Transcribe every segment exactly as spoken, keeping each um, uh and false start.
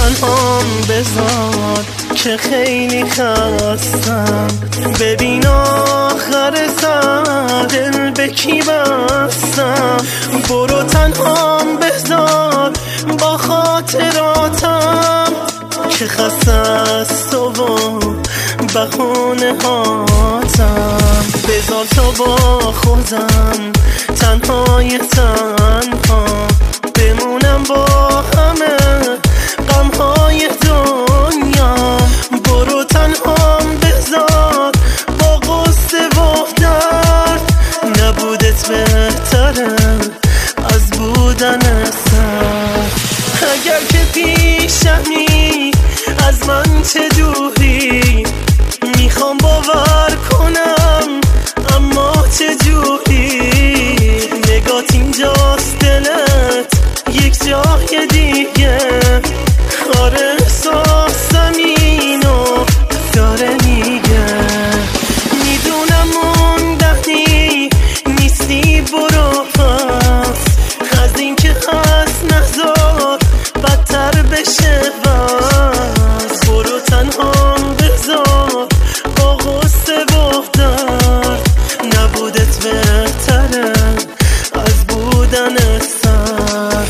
تنهام بذار که خیلی خستم. ببین آخر سر دل به کی بستم. برو تنهام بذار با خاطراتم که خسته است و بهونه هاتم. بذار تا با خودم تنهای تنها بمونم با همه غمهای دنیا. برو تنهام بذار با غصه و درد نبودت بهتره از بودن سر. اگر که پیشمی از من چه دوری میخوام باور کنم اما چه جوری. نگات اینجاست دلت یک جای دیگه. آره احساسم اینو داره میگه. میدونم موندنی نیستی برو پس. از این که هست نذار بدتر بشه بس. برو تنهام بذار با غصه و درد نبودت بهتره از بودن سر.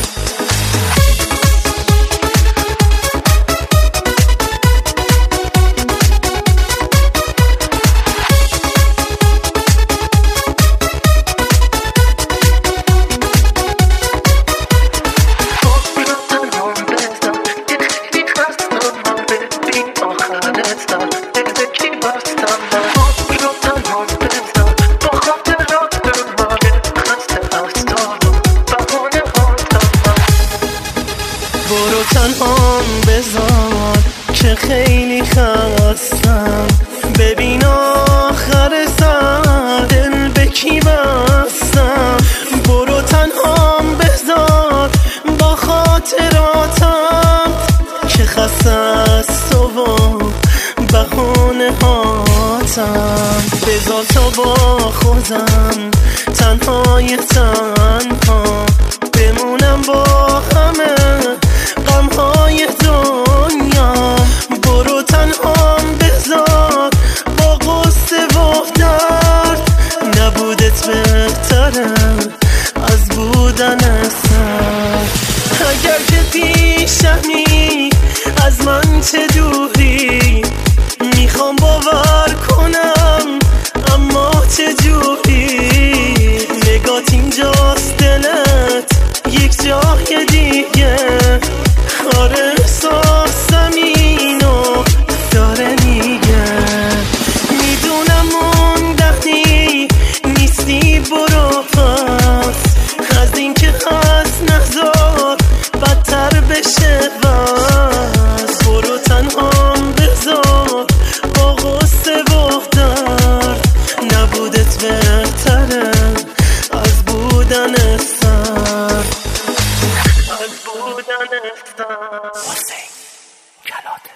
برو تنهام بذار که خیلی خستم. ببین آخر سر دل به کی بستم. برو تنهام بذار با خاطراتم که خسته است و بهونه هاتم. بذار تا با خودم تنهای تنها بمونم با همه غمهای دنیا. برو تنهام بذار با غصه و درد نبودت بهتره از بودن سر. اگر که پیشمی از من چه دوری میخوام باور کنم اما چه جوری. نگات اینجاست دلت یک جای دیگه. آره احساسم اینو داره میگه. میدونم موندنی نیستی برو پس. از این که هست نذار بدتر بشه بس. برو تنهام بذار با غصه و درد نبودت بهتره از بودن سر. از بودن سر. حسین کلات